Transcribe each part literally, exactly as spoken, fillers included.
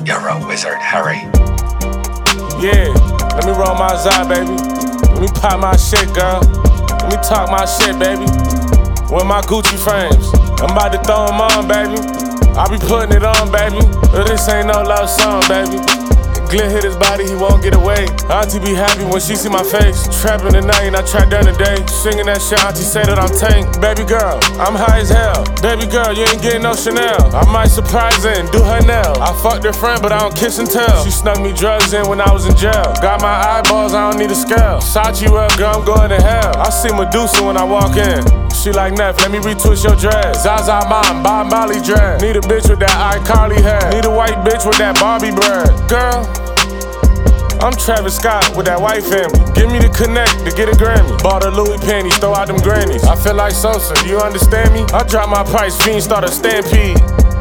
You're a wizard, Harry. Yeah, let me roll my Zai, baby. Let me pop my shit, girl. Let me talk my shit, baby. With my Gucci frames, I'm about to throw them on, baby. I be putting it on, baby. But this ain't no love song, baby. Glenn hit his body, he won't get away. Auntie be happy when she see my face. Trapping at night and I trap down the day. Singing that shit, auntie say that I'm tank. Baby girl, I'm high as hell. Baby girl, you ain't getting no Chanel. I might surprise her and do her nail. I fucked her friend, but I don't kiss and tell. She snuck me drugs in when I was in jail. Got my eyeballs, I don't need a scale. Sachi up, girl, I'm going to hell. I see Medusa when I walk in. She like, Neff, let me retwist your dress. Zaza mom, Bob Molly dress. Need a bitch with that iCarly hair. Need a white bitch with that Barbie bread. Girl, I'm Travis Scott with that white family. Give me the connect to get a Grammy. Bought a Louis panties, throw out them grannies. I feel like Sosa, you understand me? I drop my price, fiend start a stampede.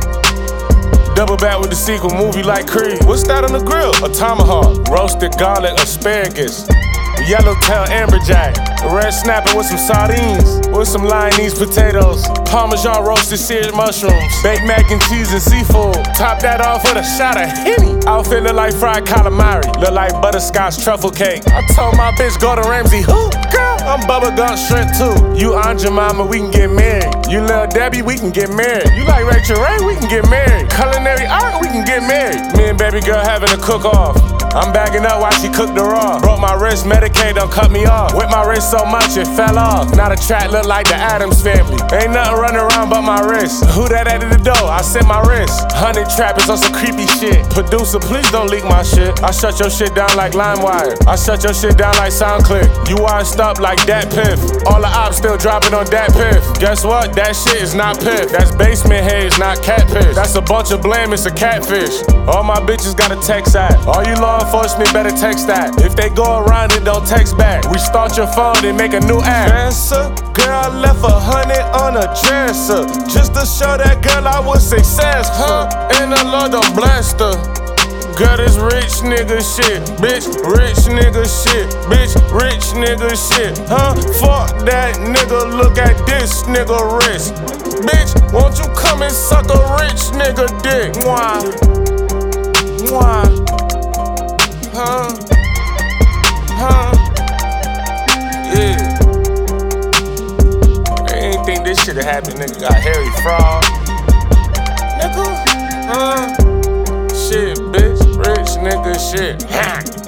Double back with the sequel, movie like Creed. What's that on the grill? A tomahawk, roasted garlic, asparagus, yellowtail amberjack, red snapper with some sardines, with some Lyonese potatoes, Parmesan roasted seared mushrooms, baked mac and cheese and seafood. Top that off with a shot of Henny. Outfit look like fried calamari, look like butterscotch truffle cake. I told my bitch go to Ramsey, who? Girl, I'm Bubba Gump shrimp too. You Aunt Jemima, we can get married. You Lil Debbie, we can get married. You like Rachel Ray, we can get married. Culinary art, we can get married. Me and baby girl having a cook-off. I'm bagging up while she cooked the raw. Broke my wrist, Medicaid don't cut me off. Whipped my wrist so much it fell off. Now the track look like the Addams Family. Ain't nothing running around but my wrist. Who that at the door? I sent my wrist. Hundred trappers on some creepy shit. Producer, please don't leak my shit. I shut your shit down like LimeWire. I shut your shit down like SoundClick. You washed up like that Piff. All the ops still dropping on that Piff. Guess what? That shit is not Piff. That's basement haze, not catfish. That's a bunch of blame, it's a catfish. All my bitches got a text at. All you law enforcement better text that. If they go around it, don't text back. Restart your phone and make a new app. Answer, girl, I left a hundred on a dresser just to show that girl I was successful. Huh? And the Lord don't blast her. Girl, this rich nigga shit, bitch, rich nigga shit, bitch, rich nigga shit, huh? Fuck that nigga, look at this nigga wrist. Bitch, won't you come and suck a rich nigga dick? Why? Why? Huh? Huh? Yeah. I ain't think this shit'd happen, nigga. Got Harry Fraud. Nigga? Huh? Shit, bitch. Rich nigga shit.